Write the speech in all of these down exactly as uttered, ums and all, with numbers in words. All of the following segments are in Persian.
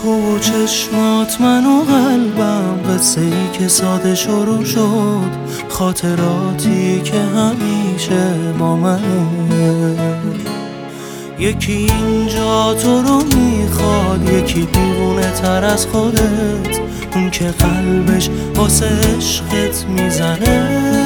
تو و چشمات من و قلبم، قصه ای که ساده شروع شد، خاطراتی که همیشه با منه. یکی اینجا تو رو میخواد، یکی دیوونه تر از خودت، اون که قلبش واسه عشقت میزنه.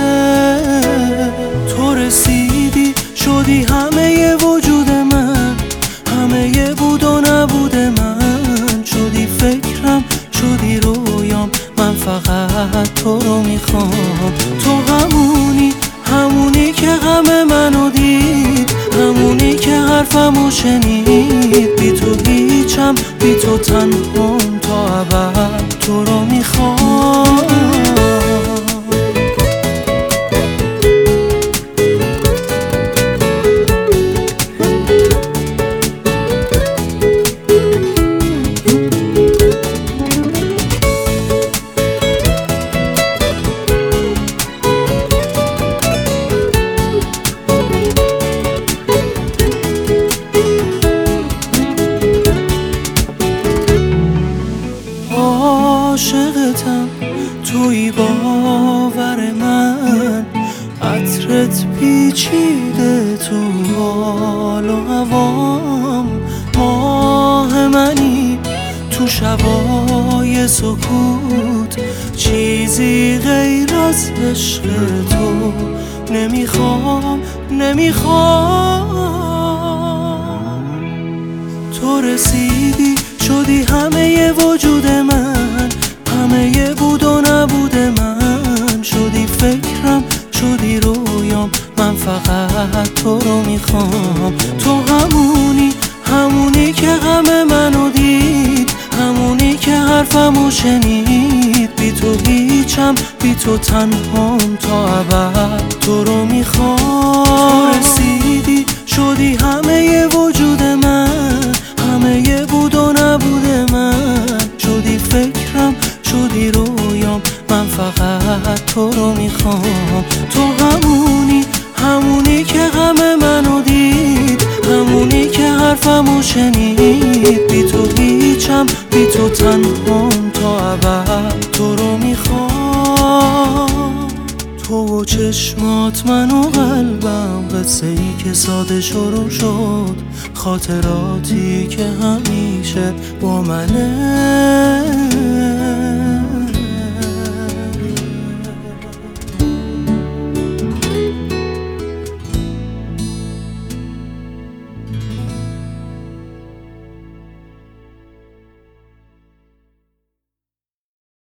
تو رسیدی شدی همه وجود من، همه بود و نبود من، شدی فکرم شدی رویام، من فقط تو رو میخوام. تو همونی همونی که غم منو دید، همونی که حرفمو شنید، بی تو هیچم بی تو تنهام تا ابد تو رو میخوام. عاشقتم توی باور من، عطرت پیچیده تو حال و هوام. ماه منی تو شبای سکوت، چیزی غیر از عشق تو نمیخوام نمیخوام. تو رسیدی شدی همه وجود من، همه بود و نبود من، شدی فکرم شدی رویام، من فقط تو رو میخوام. تو همونی همونی که غم منو دید، همونی که حرفمو شنید، بی تو هیچم بی تو تنهام تا ابد تو رو میخوام. تو رسیدی شدی همه وجود من، همه بود و نبود من، شدی فکرم شدی رویام، من فقط تو رو میخوام. تو همونی همونی که غم منو دید، همونی که حرفمو شنید، بی تو هیچم بی تو تنهام تا ابد تو رو میخوام. تو و چشمات من و قلبم، قصه ای که ساده شروع شد، خاطراتی که همیشه با منه.